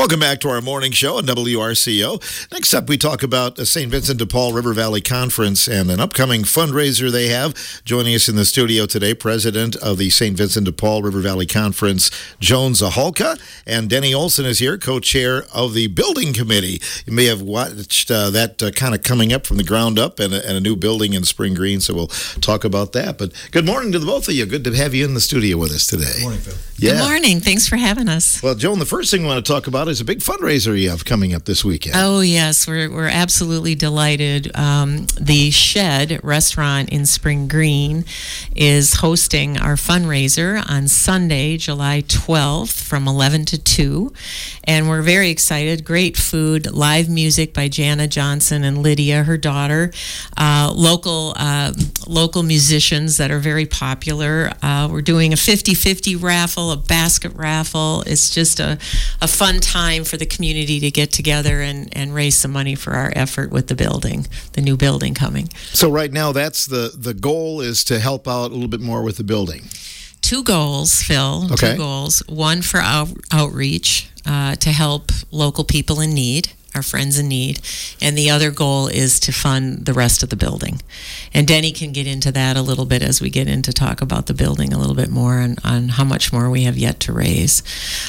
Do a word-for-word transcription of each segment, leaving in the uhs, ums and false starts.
Welcome back to our morning show on W R C O. Next up, we talk about the Saint Vincent de Paul River Valley Conference and an upcoming fundraiser they have. Joining us in the studio today, President of the Saint Vincent de Paul River Valley Conference, Joan Zahalka, and Denny Olson is here, co-chair of the Building Committee. You may have watched uh, that uh, kind of coming up from the ground up and a, and a new building in Spring Green, so we'll talk about that. But good morning to the both of you. Good to have you in the studio with us today. Good morning, Phil. Yeah. Good morning. Thanks for having us. Well, Joan, the first thing we want to talk about is a big fundraiser you have coming up this weekend. Oh, yes. We're we're absolutely delighted. Um, the Shed Restaurant in Spring Green is hosting our fundraiser on Sunday, July twelfth from eleven to two. And we're very excited. Great food, live music by Jana Johnson and Lydia, her daughter. Uh, local uh, local musicians that are very popular. Uh, we're doing a fifty-fifty raffle, a basket raffle. It's just a, a fun time for the community to get together and, and raise some money for our effort with the building, the new building coming. So right now, that's the, the goal is to help out a little bit more with the building. Two goals, Phil. Okay. Two goals. One for out, outreach uh, to help local people in need, our friends in need, and the other goal is to fund the rest of the building. And Denny can get into that a little bit as we get into talk about the building a little bit more and on how much more we have yet to raise.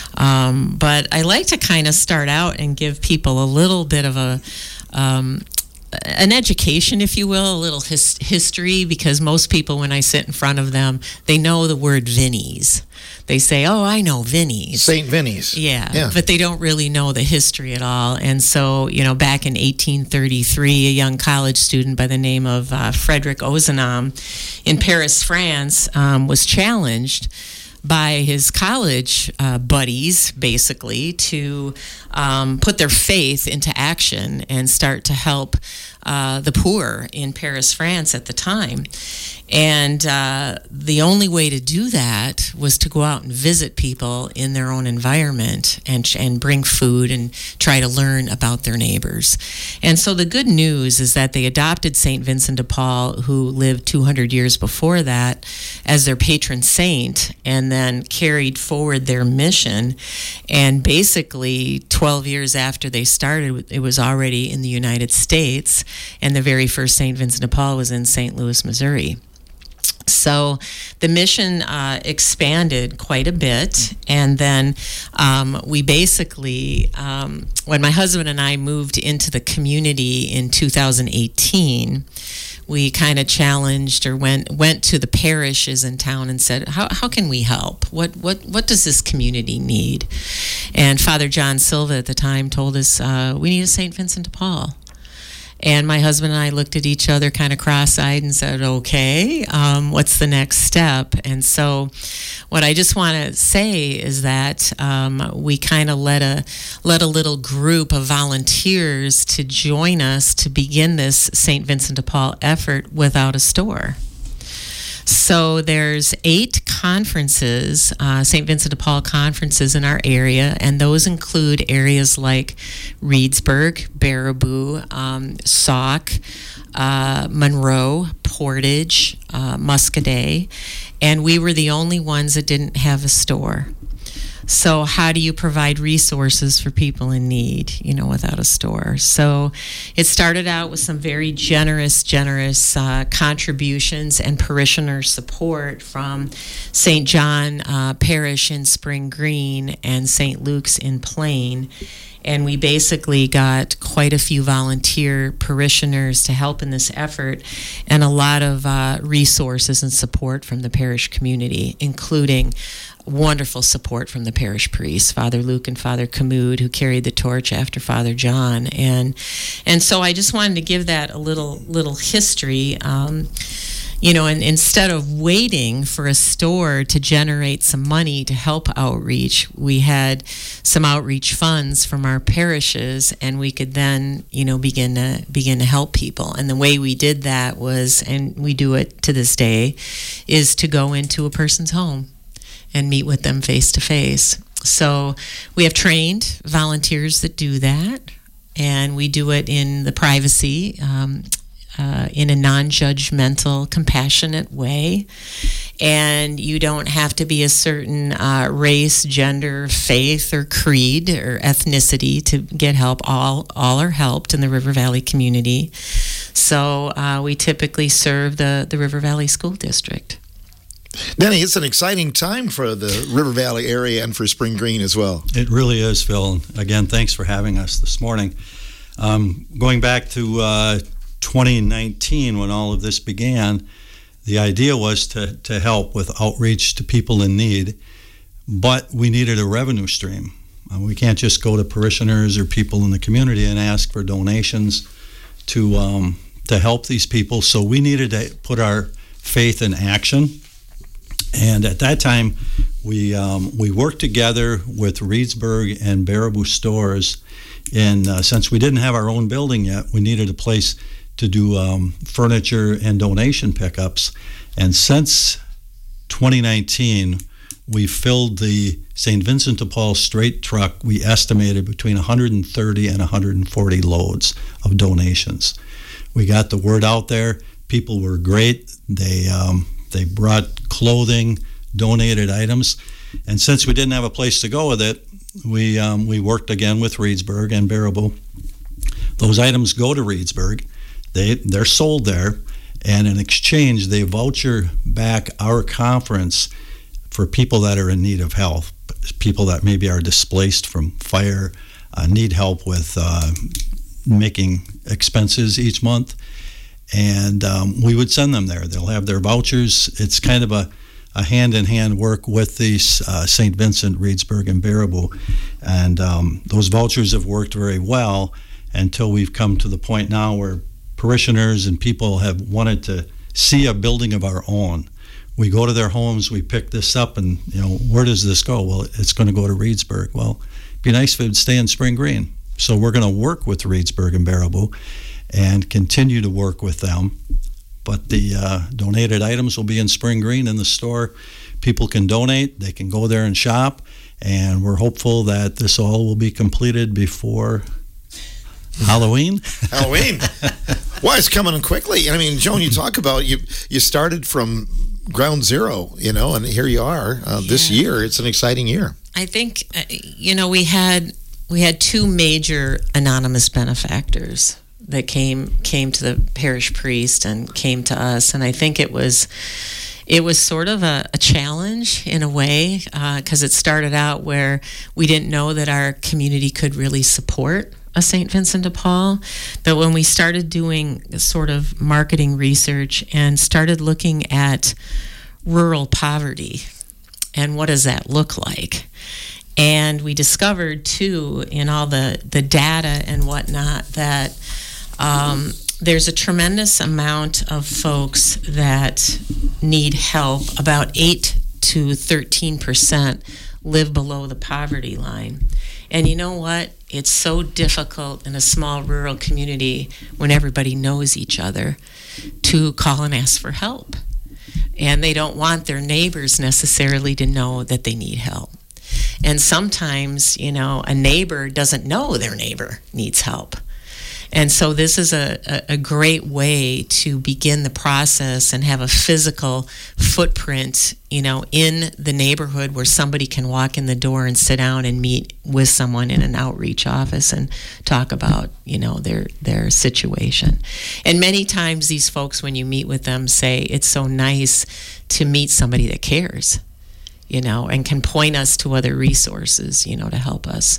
Um, but I like to kind of start out and give people a little bit of a um, an education, if you will, a little his- history, because most people, when I sit in front of them, they know the word Vinnie's. They say, oh, I know Vinnie's. Saint Vinnie's. Yeah, yeah, but they don't really know the history at all. And so, you know, back in eighteen thirty-three, a young college student by the name of uh, Frederick Ozanam in Paris, France, um, was challenged by his college uh, buddies, basically, to um, put their faith into action and start to help uh, the poor in Paris, France at the time. And uh, the only way to do that was to go out and visit people in their own environment and and bring food and try to learn about their neighbors. And so the good news is that they adopted Saint Vincent de Paul, who lived two hundred years before that, as their patron saint, and then carried forward their mission. And basically, twelve years after they started, it was already in the United States, and the very first Saint Vincent de Paul was in Saint Louis, Missouri. So the mission uh, expanded quite a bit, and then um, we basically, um, when my husband and I moved into the community in two thousand eighteen, we kind of challenged or went went to the parishes in town and said, how how can we help? What what what does this community need? And Father John Silva at the time told us, uh, we need a Saint Vincent de Paul. And my husband and I looked at each other kind of cross-eyed and said, okay, um, what's the next step? And so what I just want to say is that um, we kind of led a, led a little group of volunteers to join us to begin this Saint Vincent de Paul effort without a store. So there's eight conferences, uh, Saint Vincent de Paul conferences in our area, and those include areas like Reedsburg, Baraboo, um, Sauk, uh, Monroe, Portage, uh, Muscadet, and we were the only ones that didn't have a store. So how do you provide resources for people in need, you know, without a store? So it started out with some very generous, generous uh, contributions and parishioner support from Saint John uh, Parish in Spring Green and Saint Luke's in Plain. And we basically got quite a few volunteer parishioners to help in this effort, and a lot of uh, resources and support from the parish community, including wonderful support from the parish priests, Father Luke and Father Camood, who carried the torch after Father John. And and so I just wanted to give that a little little history. Um, You know, and instead of waiting for a store to generate some money to help outreach, we had some outreach funds from our parishes, and we could then, you know, begin to begin to help people. And the way we did that was, and we do it to this day, is to go into a person's home and meet with them face to face. So we have trained volunteers that do that, and we do it in the privacy, um, Uh, in a non-judgmental, compassionate way. and you don't have to be a certain uh, race, gender, faith, or creed or ethnicity to get help. All all are helped in the River Valley community. So uh, we typically serve the, the River Valley School District. Denny, it's an exciting time for the River Valley area and for Spring Green as well. It really is, Phil. Again, thanks for having us this morning. Um, going back to uh, twenty nineteen, when all of this began, the idea was to, to help with outreach to people in need, but we needed a revenue stream. Uh, we can't just go to parishioners or people in the community and ask for donations to um, to help these people. So we needed to put our faith in action. And at that time, we um, we worked together with Reedsburg and Baraboo Stores. And uh, since we didn't have our own building yet, we needed a place to do um, furniture and donation pickups. And since twenty nineteen, we filled the Saint Vincent de Paul straight truck. We estimated between one hundred thirty and one hundred forty loads of donations. We got the word out there. People were great. They um, they brought clothing, donated items, and since we didn't have a place to go with it, we um, we worked again with Reedsburg and Baraboo. Those items go to Reedsburg. They they're sold there, and in exchange, they voucher back our conference for people that are in need of help, people that maybe are displaced from fire, uh, need help with uh, making expenses each month. And um, we would send them there. They'll have their vouchers. It's kind of a, a hand-in-hand work with the uh, Saint Vincent, Reedsburg, and Baraboo. And um, those vouchers have worked very well until we've come to the point now where parishioners and people have wanted to see a building of our own. We go to their homes, we pick this up, and, you know, where does this go? Well, it's going to go to Reedsburg. Well, it'd be nice if it would stay in Spring Green. So we're going to work with Reedsburg and Baraboo and continue to work with them. But the uh, donated items will be in Spring Green in the store. People can donate, they can go there and shop, and we're hopeful that this all will be completed before Halloween. Halloween. Well, it's coming quickly. I mean, Joan, you talk about you you started from ground zero, you know, and here you are uh, yeah. this year. It's an exciting year. I think, uh, you know, we had we had two major anonymous benefactors that came came to the parish priest and came to us, and I think it was it was sort of a, a challenge in a way, because uh, it started out where we didn't know that our community could really support a Saint Vincent de Paul, but when we started doing sort of marketing research and started looking at rural poverty and what does that look like, and we discovered too in all the the data and whatnot that Um, there's a tremendous amount of folks that need help. About eight to thirteen percent live below the poverty line. And you know what? It's so difficult in a small rural community when everybody knows each other to call and ask for help. And they don't want their neighbors necessarily to know that they need help. And sometimes, you know, a neighbor doesn't know their neighbor needs help. And so this is a, a, a great way to begin the process and have a physical footprint, you know, in the neighborhood where somebody can walk in the door and sit down and meet with someone in an outreach office and talk about, you know, their their situation. And many times these folks, when you meet with them, say it's so nice to meet somebody that cares, you know, and can point us to other resources, you know, to help us.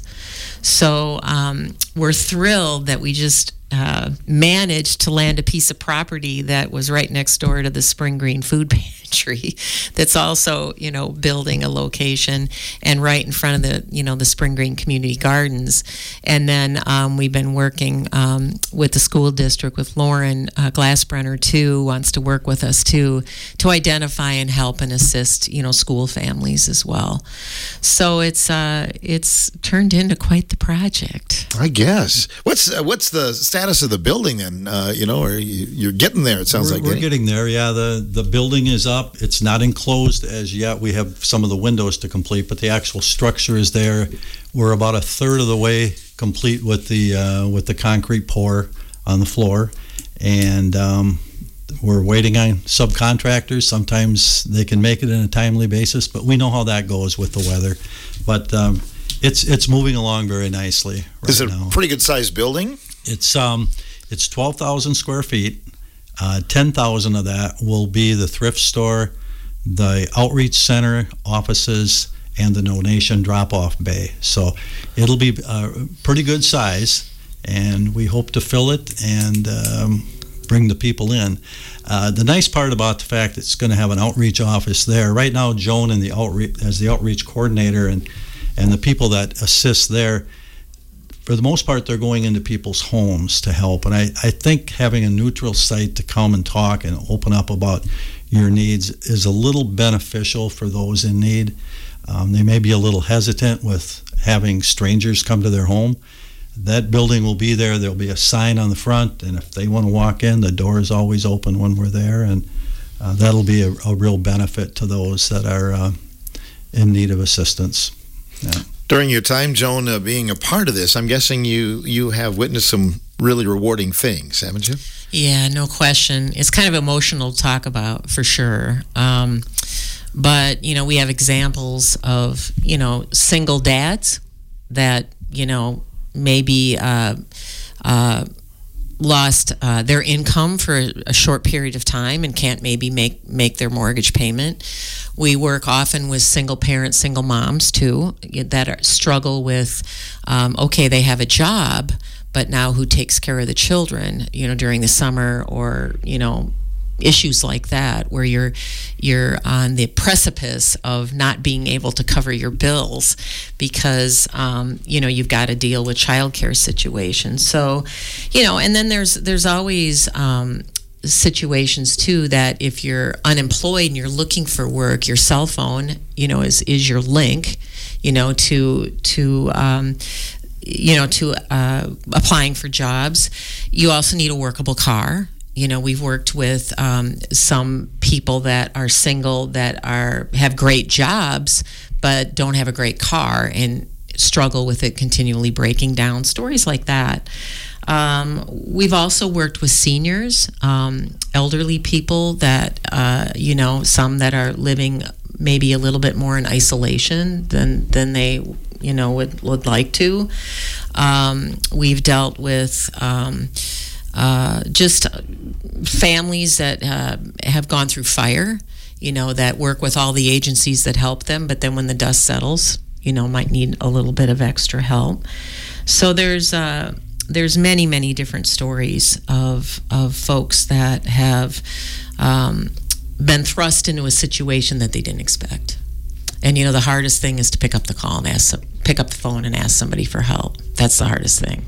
So um, we're thrilled that we just uh, managed to land a piece of property that was right next door to the Spring Green Food Pantry that's also, you know, building a location, and right in front of the, you know, the Spring Green Community Gardens. And then um, we've been working um, with the school district, with Lauren uh, Glassbrenner too, wants to work with us too, to identify and help and assist, you know, school families as well. So it's uh, it's turned into quite the project. I guess. What's uh, what's the status of the building then? Uh, you know, or you, you're getting there, it sounds we're, like. We're getting there, yeah. The, the building is up. It's not enclosed as yet. We have some of the windows to complete, but the actual structure is there. We're about a third of the way complete with the uh, with the concrete pour on the floor. And um, we're waiting on subcontractors. Sometimes they can make it in a timely basis, but we know how that goes with the weather. But um, it's it's moving along very nicely right Is it now. a pretty good sized building? It's um it's twelve thousand square feet. Uh, ten thousand of that will be the thrift store, the outreach center, offices, and the donation drop-off bay. So it'll be a pretty good size, and we hope to fill it and um, bring the people in. Uh, the nice part about the fact that it's going to have an outreach office there. Right now, Joan in the outreach as the outreach coordinator and and the people that assist there, for the most part, they're going into people's homes to help. And I, I think having a neutral site to come and talk and open up about your needs is a little beneficial for those in need. Um, they may be a little hesitant with having strangers come to their home. That building will be there. There'll be a sign on the front, and if they want to walk in, the door is always open when we're there, and uh, that'll be a, a real benefit to those that are uh, in need of assistance. Yeah. During your time, Joan, uh, being a part of this, I'm guessing you, you have witnessed some really rewarding things, haven't you? Yeah, no question. It's kind of emotional to talk about, for sure. Um, but, you know, we have examples of, you know, single dads that, you know, maybe uh, uh, lost uh, their income for a, a short period of time and can't maybe make, make their mortgage payment. We work often with single parents, single moms, too, that are, struggle with, um, okay, they have a job, but now who takes care of the children, you know, during the summer, or, you know, issues like that, where you're you're on the precipice of not being able to cover your bills because um, you know, you've got to deal with childcare situations. So, you know, and then there's there's always um, situations too that if you're unemployed and you're looking for work, your cell phone, you know, is is your link, you know, to to um, you know, to uh, applying for jobs. You also need a workable car. You know, we've worked with um, some people that are single that are have great jobs but don't have a great car and struggle with it continually breaking down. Stories like that. Um, we've also worked with seniors, um, elderly people that, uh, you know, some that are living maybe a little bit more in isolation than than they, you know, would, would like to. Um, we've dealt with um, uh, just families that uh, have gone through fire, you know, that work with all the agencies that help them, but then when the dust settles, you know, might need a little bit of extra help. So there's uh, there's many, many different stories of of folks that have um, been thrust into a situation that they didn't expect. And, you know, the hardest thing is to pick up the call and ask, pick up the phone and ask somebody for help. That's the hardest thing.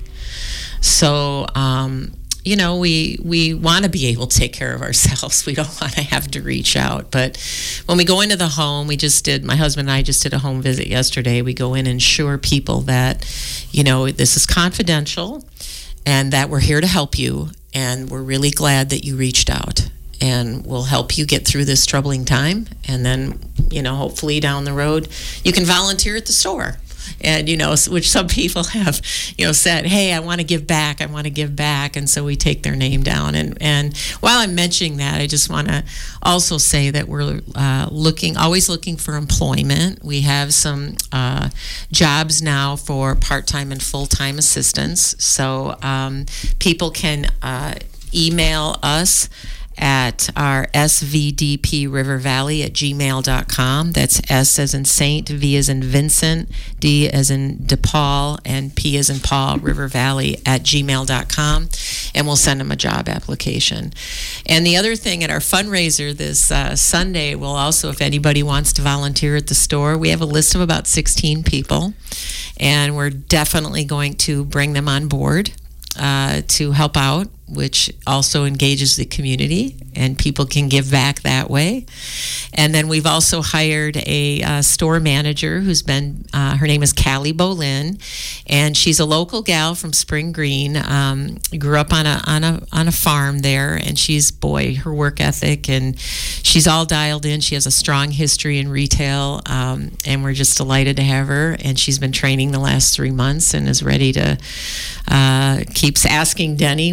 So, um, you know, we we want to be able to take care of ourselves. We don't want to have to reach out. But when we go into the home, we just did, my husband and I just did a home visit yesterday. We go in and assure people that, you know, this is confidential and that we're here to help you. And we're really glad that you reached out. And we'll help you get through this troubling time. And then, you know, hopefully down the road, you can volunteer at the store. And, you know, which some people have, you know, said, hey, I want to give back. I want to give back. And so we take their name down. And, and while I'm mentioning that, I just want to also say that we're uh, looking, always looking for employment. We have some uh, jobs now for part-time and full-time assistants. So um, people can uh, email us at our S V D P River Valley at gmail dot com. That's S as in Saint, V as in Vincent, D as in DePaul, and P as in Paul, River Valley at gmail dot com. And we'll send them a job application. And the other thing at our fundraiser this uh, Sunday, we'll also, if anybody wants to volunteer at the store, we have a list of about sixteen people. And we're definitely going to bring them on board uh, to help out, which also engages the community, and people can give back that way. And then we've also hired a uh, store manager who's been, uh, her name is Callie Bolin, and she's a local gal from Spring Green. Um, grew up on a on a on a farm there, and she's, boy, her work ethic, and she's all dialed in. She has a strong history in retail, um, and we're just delighted to have her. And she's been training the last three months and is ready to. Uh, keeps asking Denny what the process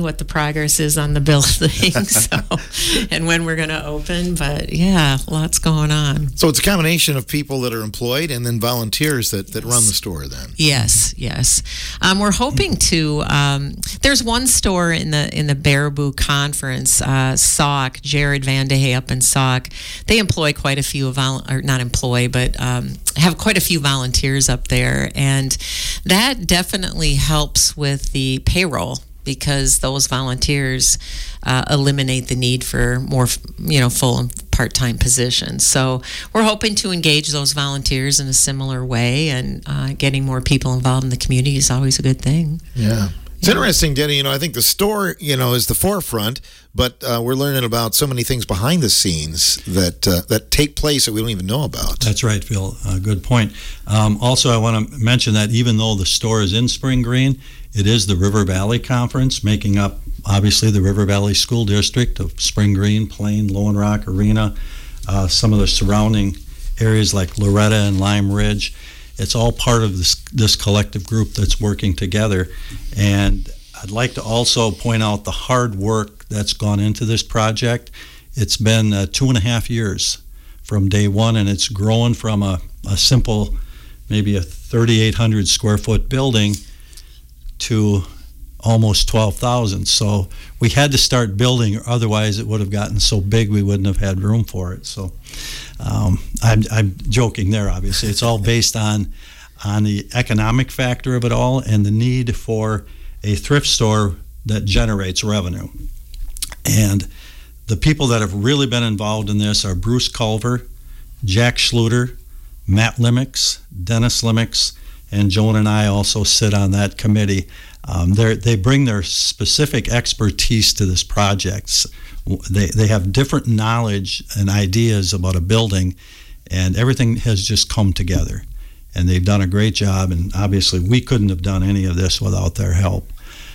progress is on the building, so, and when we're going to open. But yeah, lots going on. So it's a combination of people that are employed and then volunteers that, that run the store then. Yes, yes. Um, we're hoping to. Um, there's one store in the in the Baraboo Conference, uh, Sauk, Jared Van de Hey up in Sauk. They employ quite a few vol- or not employ, but um, have quite a few volunteers up there, and that definitely helps with the payroll, because those volunteers uh, eliminate the need for more, you know, full and part-time positions. So we're hoping to engage those volunteers in a similar way, and uh, getting more people involved in the community is always a good thing. Yeah. It's interesting, Denny. You know, I think the store, you know, is the forefront, but uh, we're learning about so many things behind the scenes that uh, that take place that we don't even know about. That's right, Phil. Uh, good point. Um, also, I want to mention that even though the store is in Spring Green, it is the River Valley Conference, making up, obviously, the River Valley School District of Spring Green, Plain, Lowen Rock, Arena, uh, some of the surrounding areas like Loretta and Lime Ridge. It's all part of this this collective group that's working together. And I'd like to also point out the hard work that's gone into this project. It's been uh, two and a half years from day one, and it's grown from a, a simple, maybe a thirty-eight hundred square foot building to almost twelve thousand. So we had to start building, or otherwise it would have gotten so big we wouldn't have had room for it. So um, I'm, I'm joking there, obviously. It's all based on on the economic factor of it all and the need for a thrift store that generates revenue. And the people that have really been involved in this are Bruce Culver, Jack Schluter, Matt Limix, Dennis Limix, and Joan and I also sit on that committee. Um, they bring their specific expertise to this project. They, they have different knowledge and ideas about a building, and everything has just come together. And they've done a great job, and obviously we couldn't have done any of this without their help.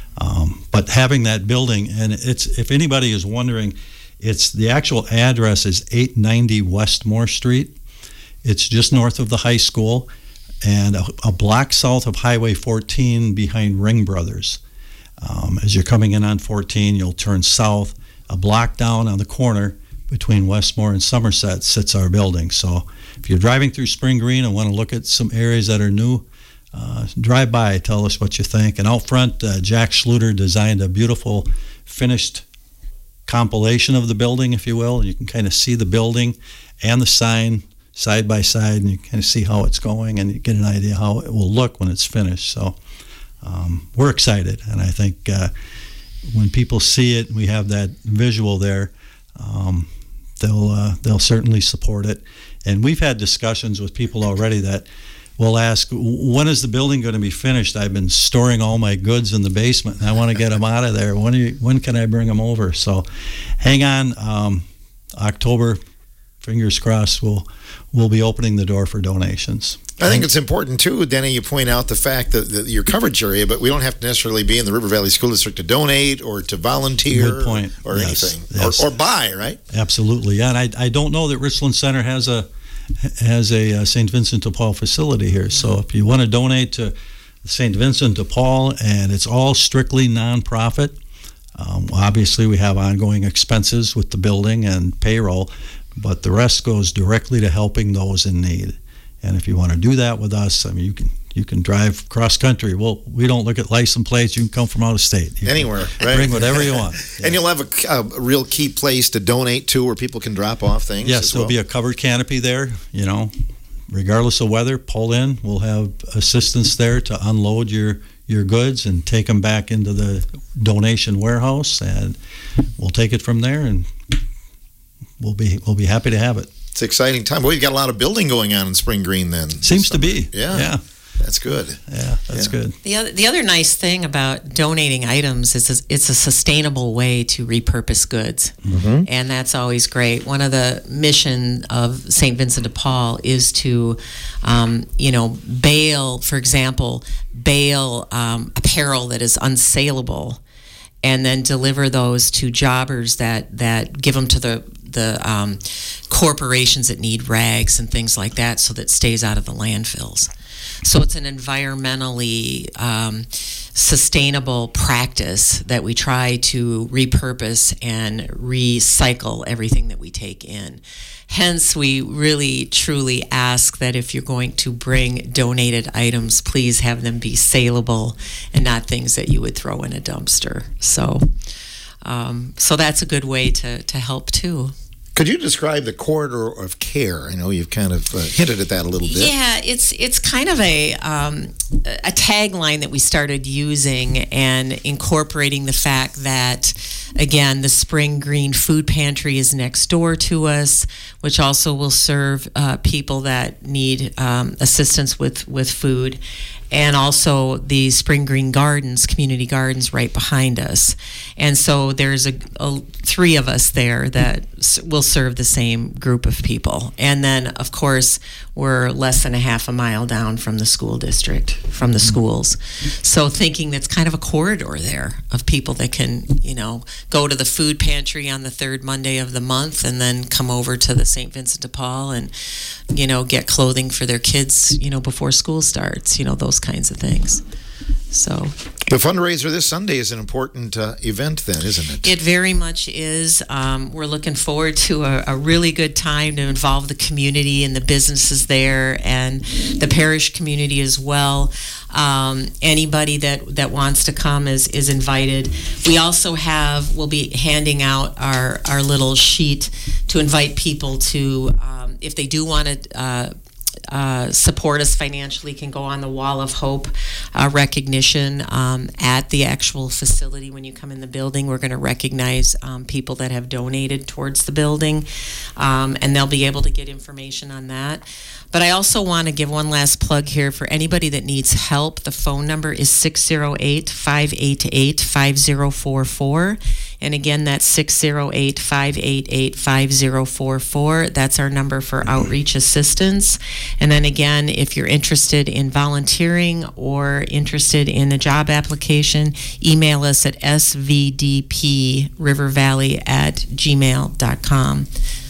Um, but having that building, and it's, if anybody is wondering, it's the actual address is eight ninety Westmore Street. It's just north of the high school, and a, a block south of Highway fourteen behind Ring Brothers. Um, as you're coming in on fourteen, you'll turn south. A block down on the corner between Westmore and Somerset sits our building. So if you're driving through Spring Green and want to look at some areas that are new, uh, drive by, tell us what you think. And out front, uh, Jack Schluter designed a beautiful finished compilation of the building, if you will. You can kind of see the building and the sign side by side, and you kind of see how it's going, and you get an idea how it will look when it's finished. So um, we're excited, and I think uh, when people see it, we have that visual there, um, they'll uh, they'll certainly support it. And we've had discussions with people already that will ask, when is the building going to be finished? I've been storing all my goods in the basement, and I want to get them out of there. When, are you, when can I bring them over? So hang on. Um, October, fingers crossed, we'll, we'll be opening the door for donations. I think it's important, too, Denny, you point out the fact that, that your coverage area, but we don't have to necessarily be in the River Valley School District to donate or to volunteer. Good point. Or yes. anything. Yes. Or, or buy, right? Absolutely. Yeah, and I, I don't know that Richland Center has a has a uh, Saint Vincent de Paul facility here. So if you want to donate to Saint Vincent de Paul, and it's all strictly nonprofit, um, obviously we have ongoing expenses with the building and payroll, but the rest goes directly to helping those in need. And if you want to do that with us, I mean, you can you can drive cross country. Well, we don't look at license plates. You can come from out of state. You Anywhere, right? Bring whatever you want. Yeah. And you'll have a, a real key place to donate to where people can drop off things. Yes, there'll well. be a covered canopy there, you know, regardless of weather, pull in. We'll have assistance there to unload your, your goods and take them back into the donation warehouse, and we'll take it from there, and we'll be we'll be happy to have it. It's an exciting time. Well, you've got a lot of building going on in Spring Green then. Seems to be. Yeah. Yeah. That's good. Yeah, that's yeah. good. The other, the other nice thing about donating items is a, it's a sustainable way to repurpose goods. Mm-hmm. And that's always great. One of the mission of Saint Vincent de Paul is to, um, you know, bale, for example, bale um, apparel that is unsaleable, and then deliver those to jobbers that, that give them to the the um, corporations that need rags and things like that, so that it stays out of the landfills. So it's an environmentally um, sustainable practice that we try to repurpose and recycle everything that we take in. Hence, we really truly ask that if you're going to bring donated items, please have them be saleable and not things that you would throw in a dumpster. So, um, so that's a good way to, to help too. Could you describe the corridor of care? I know you've kind of uh, hinted at that a little bit. Yeah, it's it's kind of a um, a tagline that we started using and incorporating the fact that, again, the Spring Green Food Pantry is next door to us, which also will serve uh, people that need um, assistance with, with food. And also the Spring Green Gardens, community gardens right behind us. And so there's a, a three of us there that s- will serve the same group of people. And then, of course, we're less than a half a mile down from the school district, from the schools. So thinking that's kind of a corridor there of people that can, you know, go to the food pantry on the third Monday of the month and then come over to the Saint Vincent de Paul and, you know, get clothing for their kids, you know, before school starts, you know, those kinds of things. So the fundraiser this Sunday is an important uh, event then, isn't it? It very much is. Um, we're looking forward to a, a really good time to involve the community and the businesses there and the parish community as well. Um, anybody that, that wants to come is, is invited. We also have, we'll be handing out our, our little sheet to invite people to, um, if they do want to uh, Uh, support us financially, can go on the Wall of Hope uh, recognition um, at the actual facility. When you come in the building, we're going to recognize um, people that have donated towards the building, um, and they'll be able to get information on that. But I also want to give one last plug here for anybody that needs help. The phone number is six oh eight, five eight eight, five oh four four. And again, that's six oh eight, five eight eight, five oh four four. That's our number for outreach assistance. And then again, if you're interested in volunteering or interested in a job application, email us at s v d p river valley at gmail dot com.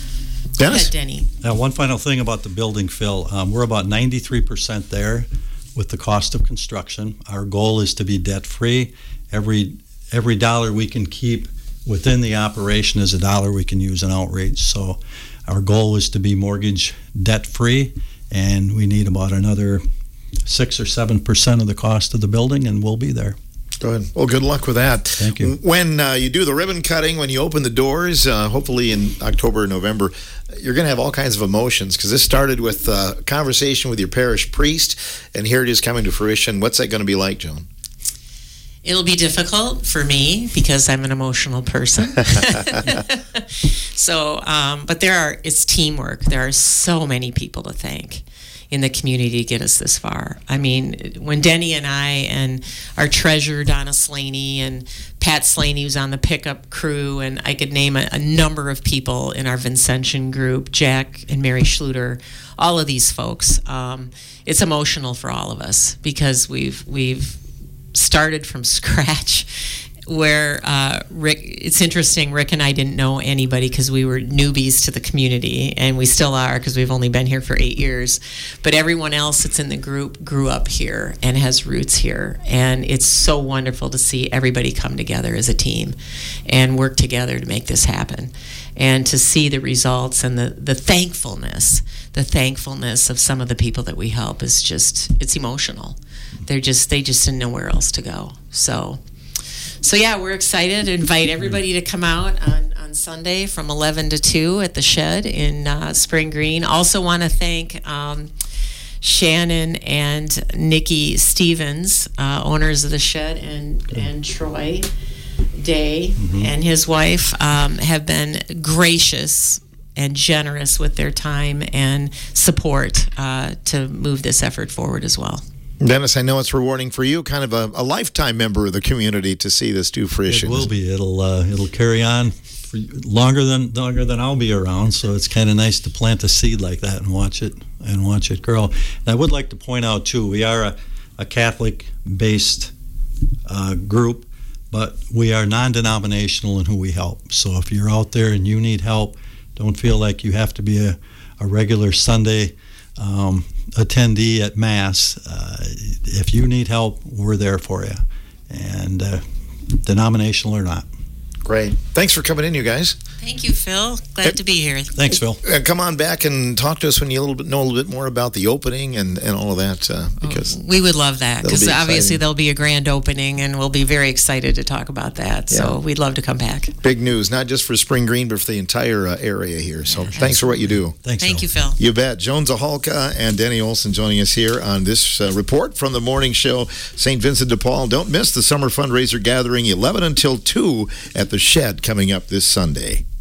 Dennis? Go ahead, Denny. Uh, one final thing about the building, Phil. Um, we're about ninety-three percent there with the cost of construction. Our goal is to be debt-free. Every every dollar we can keep within the operation is a dollar we can use in outreach. So our goal is to be mortgage debt-free, and we need about another six or seven percent of the cost of the building, and we'll be there. Good. Well, good luck with that. Thank you. When uh, you do the ribbon cutting, when you open the doors, uh, hopefully in October or November, you're going to have all kinds of emotions, because this started with uh, a conversation with your parish priest, and here it is coming to fruition. What's that going to be like, Joan? It'll be difficult for me because I'm an emotional person. so, um, but there are, it's teamwork. There are so many people to thank in the community to get us this far. I mean, when Denny and I and our treasurer, Donna Slaney, and Pat Slaney, who's on the pickup crew, and I could name a, a number of people in our Vincentian group, Jack and Mary Schluter, all of these folks, um, it's emotional for all of us because we've we've started from scratch. Where uh, Rick, it's interesting, Rick and I didn't know anybody because we were newbies to the community, and we still are because we've only been here for eight years. But everyone else that's in the group grew up here and has roots here. And it's so wonderful to see everybody come together as a team and work together to make this happen. And to see the results and the, the thankfulness, the thankfulness of some of the people that we help is just, it's emotional. They're just, they just didn't know where else to go. So... So yeah, we're excited to invite everybody to come out on, on Sunday from eleven to two at the Shed in uh, Spring Green. Also want to thank um, Shannon and Nikki Stevens, uh, owners of the Shed, and, and Troy Day mm-hmm. and his wife um, have been gracious and generous with their time and support uh, to move this effort forward as well. Dennis, I know it's rewarding for you, kind of a, a lifetime member of the community, to see this do fruition. It will be. It'll uh, it'll carry on for longer than longer than I'll be around. So it's kind of nice to plant a seed like that and watch it and watch it grow. And I would like to point out too, we are a, a Catholic-based uh, group, but we are non-denominational in who we help. So if you're out there and you need help, don't feel like you have to be a, a regular Sunday. Um, attendee at Mass, uh, if you need help, we're there for you, and uh, denominational or not. Great. Thanks for coming in, you guys. Thank you, Phil. Glad to be here. Thanks, Phil. Uh, come on back and talk to us when you a little bit, know a little bit more about the opening and, and all of that. Uh, because we would love that, because be obviously exciting. there'll be a grand opening, and we'll be very excited to talk about that. So Yeah. we'd love to come back. Big news, not just for Spring Green, but for the entire uh, area here. So thanks for what you do. Thanks, Thank Phil. you, Phil. You bet. Joan Zahalka and Denny Olson joining us here on this uh, report from the morning show, Saint Vincent de Paul. Don't miss the summer fundraiser gathering, eleven until two at the Shed, coming up this Sunday.